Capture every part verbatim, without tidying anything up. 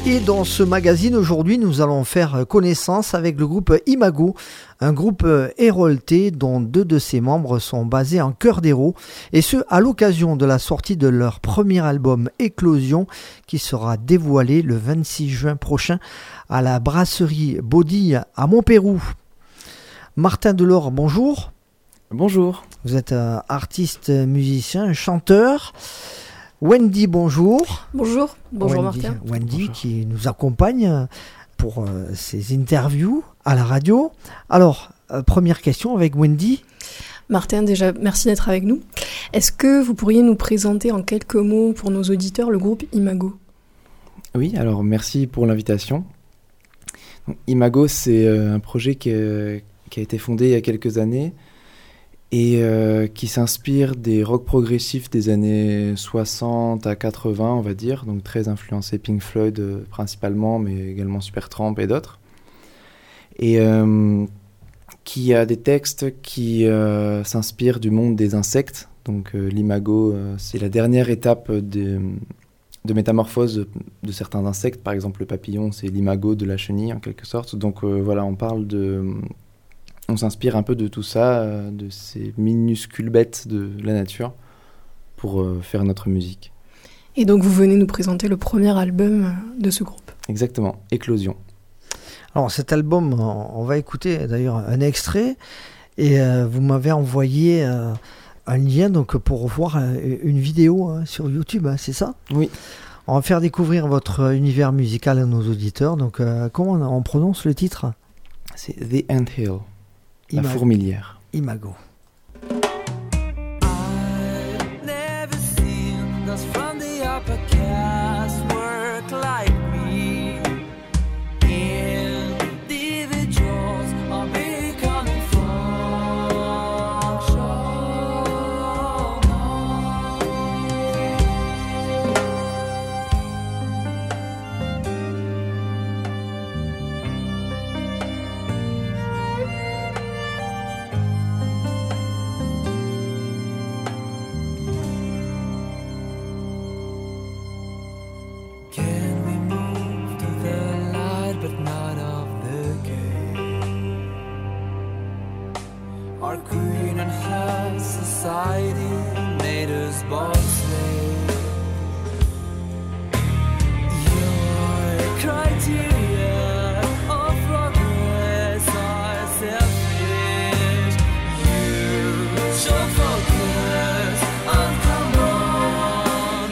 Et dans ce magazine, aujourd'hui, nous allons faire connaissance avec le groupe Imago, un groupe héroltais dont deux de ses membres sont basés en Cœur d'Hérault, et ce, à l'occasion de la sortie de leur premier album Éclosion, qui sera dévoilé le vingt-six juin prochain à la brasserie Bodille à Montpérou. Martin Delors, bonjour. Bonjour. Vous êtes euh, artiste, musicien, chanteur. Wendy, bonjour. Bonjour, bonjour Wendy, Martin. Wendy Bonjour. Qui nous accompagne pour euh, ses interviews à la radio. Alors, euh, première question avec Wendy. Martin, déjà, merci d'être avec nous. Est-ce que vous pourriez nous présenter en quelques mots pour nos auditeurs le groupe Imago ? Oui, alors merci pour l'invitation. Donc, Imago, c'est euh, un projet qui a, qui a été fondé il y a quelques années et euh, qui s'inspire des rock progressifs des années soixante à quatre-vingts, on va dire, donc très influencé Pink Floyd euh, principalement, mais également Supertramp et d'autres. Et euh, qui a des textes qui euh, s'inspirent du monde des insectes. Donc euh, l'imago, euh, c'est la dernière étape de, de métamorphose de, de certains insectes. Par exemple, le papillon, c'est l'imago de la chenille, en quelque sorte. Donc euh, voilà, on parle de... On s'inspire un peu de tout ça, euh, de ces minuscules bêtes de la nature, pour euh, faire notre musique. Et donc vous venez nous présenter le premier album de ce groupe. Exactement, Éclosion. Alors cet album, on va écouter d'ailleurs un extrait et euh, vous m'avez envoyé euh, un lien donc, pour voir euh, une vidéo hein, sur YouTube, hein, c'est ça ? Oui. On va faire découvrir votre univers musical à nos auditeurs. Donc euh, comment on, on prononce le titre ? C'est The Anthill. La Imago. fourmilière. Imago. I've never seen those from the upper caste work like me. Individuals are becoming our queen and her society made us born slaves. Your criteria of progress are selfish. You should focus on common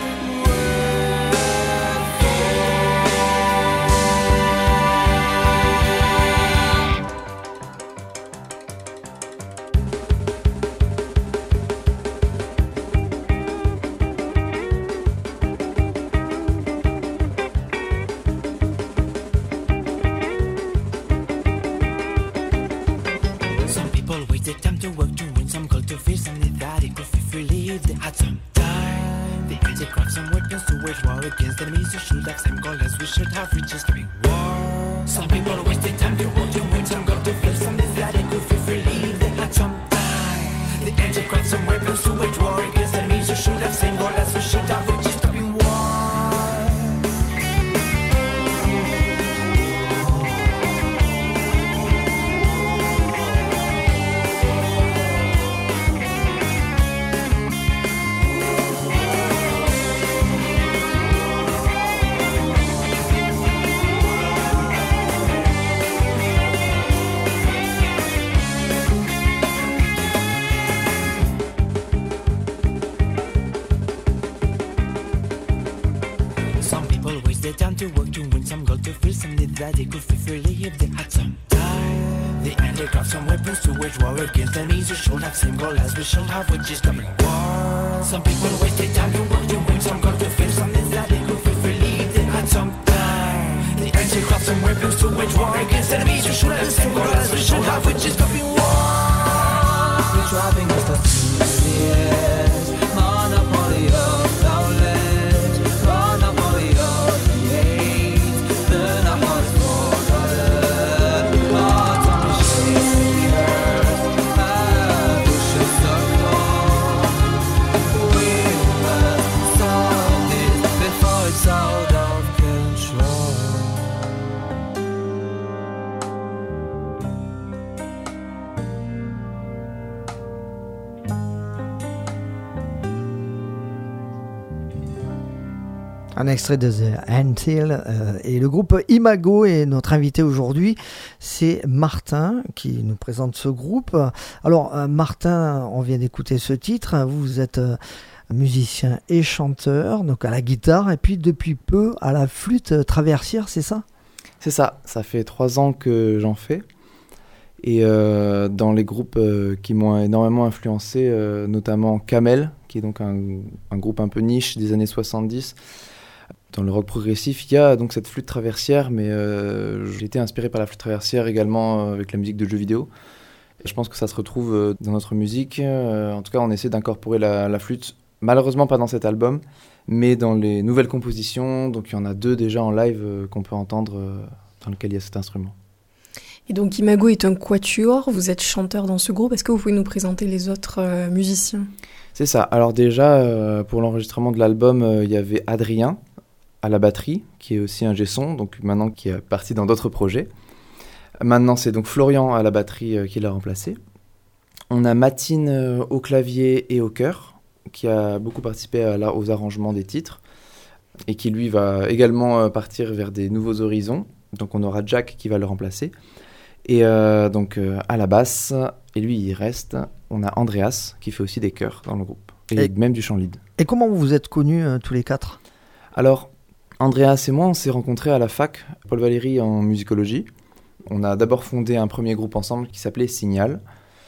against enemies who should have same goal as we should have reached is coming war. Some people wasted time to work to win some goal to feel some that they could feel free. They had some time. The angel grabbed some weapons to wage war against enemies who should have same goal as we should have reached is coming war. Time to work to win some gold to feel something that they could feel freely if they had some time. The enemy got some weapons to wage war against enemies who should have same goal as we should have, which is coming war. Some people wasted time to work to win some gold to feel something that they could feel freely if they had some time. The enemy got some weapons to wage war against enemies who should have same goal as we should have, which is coming war. We're driving us to the edge, monopoly of knowledge, monopoly of out of control. Un extrait de The Ant-Hill euh, et le groupe Imago est notre invité aujourd'hui. C'est Martin qui nous présente ce groupe. Alors euh, Martin, on vient d'écouter ce titre. Vous êtes euh, musicien et chanteur, donc à la guitare et puis depuis peu à la flûte traversière, c'est ça ? C'est ça, ça fait trois ans que j'en fais. Et euh, dans les groupes euh, qui m'ont énormément influencé, euh, notamment Camel, qui est donc un, un groupe un peu niche des années soixante-dix, dans le rock progressif, il y a donc cette flûte traversière, mais euh, j'ai été inspiré par la flûte traversière également euh, avec la musique de jeux vidéo. Et je pense que ça se retrouve euh, dans notre musique. Euh, en tout cas, on essaie d'incorporer la, la flûte, malheureusement pas dans cet album, mais dans les nouvelles compositions. Donc il y en a deux déjà en live euh, qu'on peut entendre, euh, dans lesquels il y a cet instrument. Et donc Imago est un quatuor, vous êtes chanteur dans ce groupe. Est-ce que vous pouvez nous présenter les autres euh, musiciens ? C'est ça. Alors déjà, euh, pour l'enregistrement de l'album, euh, il y avait Adrien à la batterie, qui est aussi un G-son, donc maintenant qui est parti dans d'autres projets. Maintenant, c'est donc Florian à la batterie euh, qui l'a remplacé. On a Matine euh, au clavier et au chœur, qui a beaucoup participé à la, aux arrangements des titres, et qui lui va également euh, partir vers des nouveaux horizons. Donc on aura Jack qui va le remplacer. Et euh, donc euh, à la basse, et lui il reste, on a Andreas qui fait aussi des chœurs dans le groupe, et, et même du chant lead. Et comment vous vous êtes connus euh, tous les quatre ? Alors, Andreas et moi, on s'est rencontrés à la fac, Paul Valéry en musicologie. On a d'abord fondé un premier groupe ensemble qui s'appelait Signal.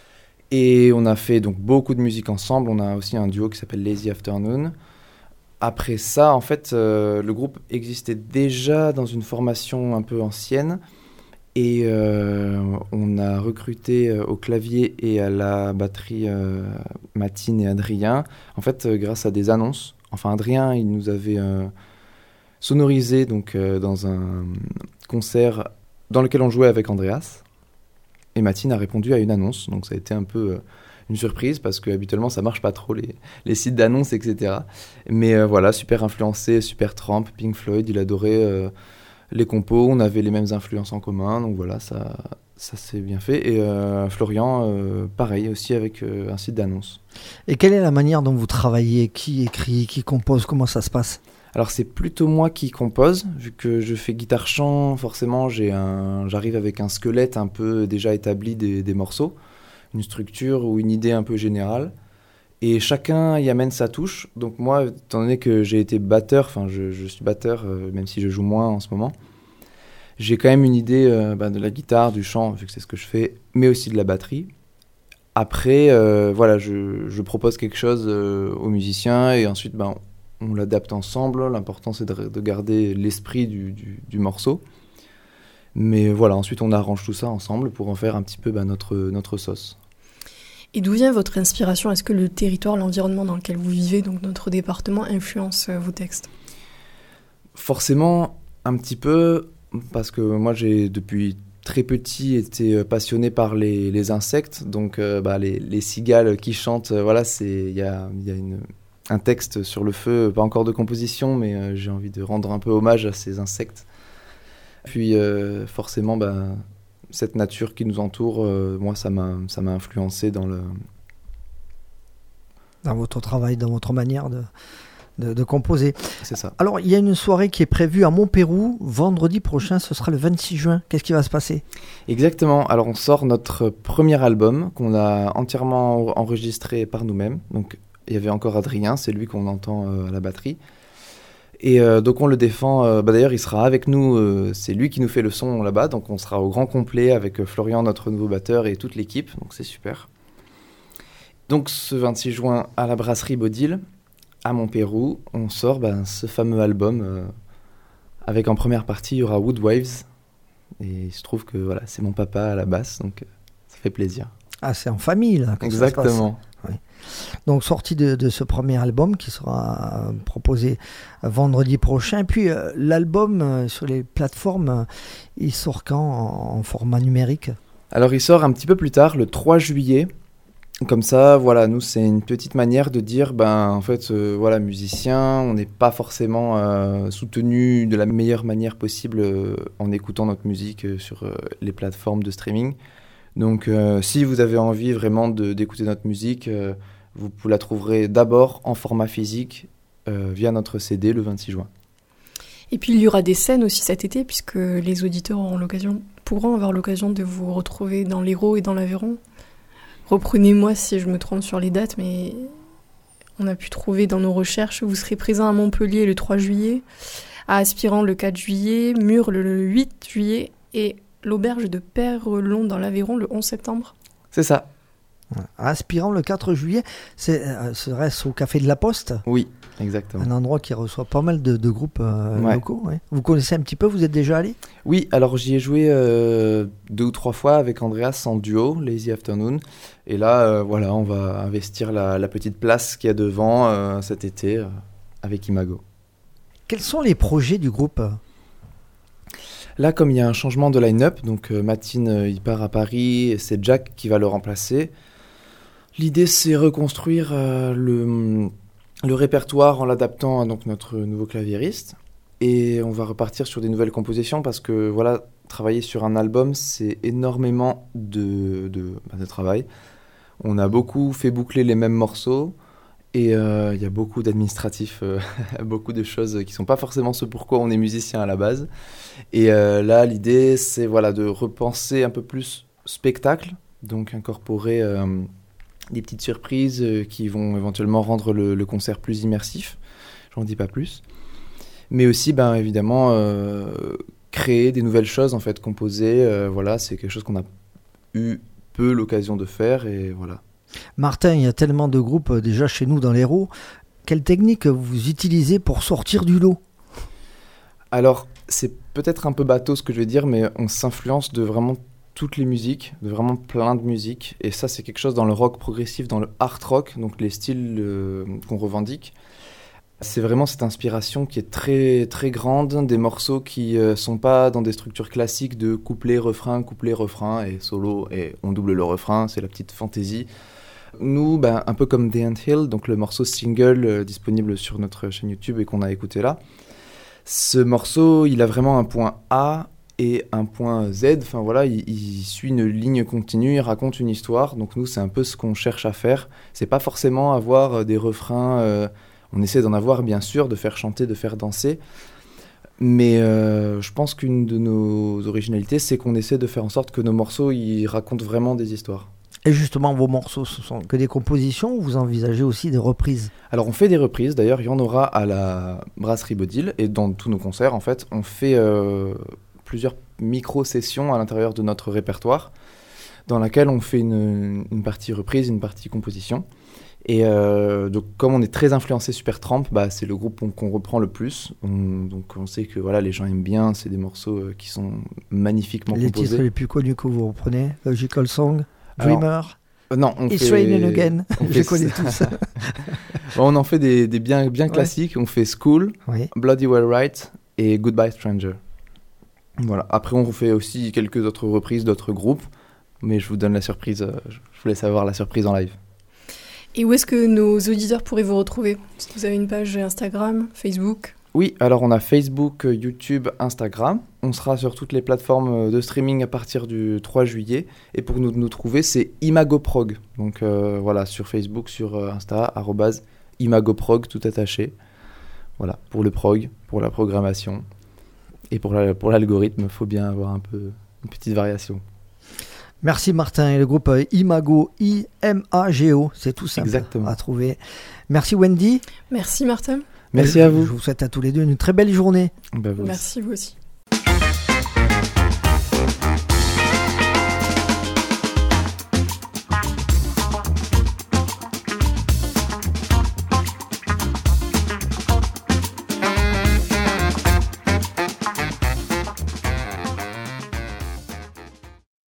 Et on a fait donc beaucoup de musique ensemble. On a aussi un duo qui s'appelle Lazy Afternoon. Après ça, en fait, euh, le groupe existait déjà dans une formation un peu ancienne. Et euh, on a recruté euh, au clavier et à la batterie euh, Matine et Adrien, en fait, euh, grâce à des annonces. Enfin, Adrien, il nous avait... Euh, sonorisé donc, euh, dans un concert dans lequel on jouait avec Andreas. Et Matine a répondu à une annonce. Donc ça a été un peu euh, une surprise parce qu'habituellement ça marche pas trop les, les sites d'annonces, et cetera. Mais euh, voilà, super influencé, super Tramp, Pink Floyd, il adorait euh, les compos, on avait les mêmes influences en commun. Donc voilà, ça, ça s'est bien fait. Et euh, Florian, euh, pareil aussi avec euh, un site d'annonces. Et quelle est la manière dont vous travaillez ? Qui écrit, qui compose ? Comment ça se passe ? Alors c'est plutôt moi qui compose, vu que je fais guitare-chant, forcément j'ai un, j'arrive avec un squelette un peu déjà établi des, des morceaux, une structure ou une idée un peu générale, et chacun y amène sa touche. Donc moi, étant donné que j'ai été batteur, enfin je, je suis batteur, euh, même si je joue moins en ce moment, j'ai quand même une idée euh, bah, de la guitare, du chant, vu que c'est ce que je fais, mais aussi de la batterie. Après, euh, voilà, je, je propose quelque chose euh, aux musiciens, et ensuite ben, on l'adapte ensemble. L'important, c'est de, de garder l'esprit du, du, du morceau. Mais voilà, ensuite, on arrange tout ça ensemble pour en faire un petit peu bah, notre, notre sauce. Et d'où vient votre inspiration ? Est-ce que le territoire, l'environnement dans lequel vous vivez, donc notre département, influence euh, vos textes ? Forcément, un petit peu, parce que moi, j'ai depuis très petit été passionné par les, les insectes. Donc, euh, bah, les, les cigales qui chantent, euh, voilà, il y a, y a une... un texte sur le feu, pas encore de composition, mais euh, j'ai envie de rendre un peu hommage à ces insectes. Puis euh, forcément, bah, cette nature qui nous entoure, euh, moi, ça m'a, ça m'a influencé dans le... Dans votre travail, dans votre manière de, de, de composer. C'est ça. Alors, il y a une soirée qui est prévue à Montpérou, vendredi prochain, ce sera le vingt-six juin. Qu'est-ce qui va se passer ? Exactement. Alors, on sort notre premier album qu'on a entièrement enregistré par nous-mêmes. Donc, il y avait encore Adrien, c'est lui qu'on entend euh, à la batterie. Et euh, donc on le défend, euh, bah d'ailleurs il sera avec nous, euh, c'est lui qui nous fait le son là-bas, donc on sera au grand complet avec euh, Florian, notre nouveau batteur, et toute l'équipe, donc c'est super. Donc ce vingt-six juin à la brasserie Bodil, à Montpérou, on sort bah, ce fameux album, euh, avec en première partie il y aura Wood Waves, et il se trouve que voilà, c'est mon papa à la basse, donc euh, ça fait plaisir. Ah, c'est en famille là. Exactement. Oui. Donc sortie de, de ce premier album qui sera euh, proposé euh, vendredi prochain. Puis euh, l'album euh, sur les plateformes, euh, il sort quand en, en format numérique ? Alors il sort un petit peu plus tard, le trois juillet. Comme ça, voilà, nous c'est une petite manière de dire, ben en fait, euh, voilà, musicien, on n'est pas forcément euh, soutenu de la meilleure manière possible euh, en écoutant notre musique euh, sur euh, les plateformes de streaming. Donc, euh, si vous avez envie vraiment de, d'écouter notre musique, euh, vous, vous la trouverez d'abord en format physique euh, via notre C D le vingt-six juin. Et puis il y aura des scènes aussi cet été, puisque les auditeurs auront l'occasion, pourront avoir l'occasion de vous retrouver dans l'Hérault et dans l'Aveyron. Reprenez-moi si je me trompe sur les dates, mais on a pu trouver dans nos recherches, vous serez présent à Montpellier le trois juillet, à Aspirant le quatre juillet, Mur le huit juillet et l'auberge de Père-Long dans l'Aveyron le onze septembre. C'est ça. Aspirant le quatre juillet, c'est, euh, serait-ce au Café de la Poste ? Oui, exactement. Un endroit qui reçoit pas mal de, de groupes euh, ouais. locaux. Ouais. Vous connaissez un petit peu, vous êtes déjà allé ? Oui, alors j'y ai joué euh, deux ou trois fois avec Andreas en duo, Lazy Afternoon. Et là, euh, voilà, on va investir la, la petite place qu'il y a devant euh, cet été euh, avec Imago. Quels sont les projets du groupe ? Là, comme il y a un changement de line-up, donc euh, Matine, euh, il part à Paris, et c'est Jack qui va le remplacer. L'idée, c'est reconstruire euh, le, le répertoire en l'adaptant à donc, notre nouveau claviériste. Et on va repartir sur des nouvelles compositions parce que voilà, travailler sur un album, c'est énormément de, de, bah, de travail. On a beaucoup fait boucler les mêmes morceaux et il euh, y a beaucoup d'administratifs, euh, beaucoup de choses qui ne sont pas forcément ce pourquoi on est musicien à la base. Et euh, là, l'idée, c'est voilà, de repenser un peu plus spectacle, donc incorporer euh, des petites surprises euh, qui vont éventuellement rendre le, le concert plus immersif. J'en dis pas plus. Mais aussi, ben, évidemment, euh, créer des nouvelles choses, en fait, composer. Euh, voilà, c'est quelque chose qu'on a eu peu l'occasion de faire, et voilà. Martin, il y a tellement de groupes euh, déjà chez nous dans l'Hérault. Quelle technique vous utilisez pour sortir du lot ? Alors, c'est peut-être un peu bateau ce que je vais dire, mais on s'influence de vraiment toutes les musiques, de vraiment plein de musiques. Et ça, c'est quelque chose dans le rock progressif, dans le art rock, donc les styles euh, qu'on revendique. C'est vraiment cette inspiration qui est très, très grande, des morceaux qui ne euh, sont pas dans des structures classiques de couplet, refrain, couplet, refrain et solo, et on double le refrain, c'est la petite fantaisie. Nous, ben, un peu comme The Anthill, donc le morceau single euh, disponible sur notre chaîne YouTube et qu'on a écouté là, ce morceau, il a vraiment un point A et un point Z, enfin voilà, il, il suit une ligne continue, il raconte une histoire, donc nous, c'est un peu ce qu'on cherche à faire. C'est pas forcément avoir des refrains... Euh, On essaie d'en avoir, bien sûr, de faire chanter, de faire danser. Mais euh, je pense qu'une de nos originalités, c'est qu'on essaie de faire en sorte que nos morceaux, ils racontent vraiment des histoires. Et justement, vos morceaux, ce sont que des compositions ou vous envisagez aussi des reprises ? Alors, on fait des reprises. D'ailleurs, il y en aura à la Brasserie Bodil. Et dans tous nos concerts, en fait, on fait euh, plusieurs micro-sessions à l'intérieur de notre répertoire, dans laquelle on fait une, une partie reprise, une partie composition. Et euh, donc, comme on est très influencé Supertramp, bah, c'est le groupe qu'on, qu'on reprend le plus. On, donc, on sait que voilà, les gens aiment bien. C'est des morceaux euh, qui sont magnifiquement les composés. Les titres les plus connus que vous reprenez, Logical Song, Dreamer, Alors, euh, non, on It's fait, Raining Again. On Je fait, connais tous. bon, on en fait des, des bien, bien classiques. Ouais. On fait School, oui. Bloody Well Right et Goodbye Stranger. Voilà. Après, on fait aussi quelques autres reprises d'autres groupes. Mais je vous donne la surprise. Euh, je vous laisse avoir la surprise en live. Et où est-ce que nos auditeurs pourraient vous retrouver ? Est-ce que vous avez une page Instagram, Facebook ? Oui, alors on a Facebook, YouTube, Instagram. On sera sur toutes les plateformes de streaming à partir du trois juillet. Et pour nous, nous trouver, c'est ImagoProg. Donc euh, voilà, sur Facebook, sur Insta, arrobase ImagoProg, tout attaché. Voilà, pour le prog, pour la programmation. Et pour, la, pour l'algorithme, il faut bien avoir un peu une petite variation. Merci Martin et le groupe Imago, I M A G O, c'est tout simple Exactement. À trouver. Merci Wendy. Merci Martin. Merci à vous. Je vous souhaite à tous les deux une très belle journée. Bah, vous Merci vous aussi.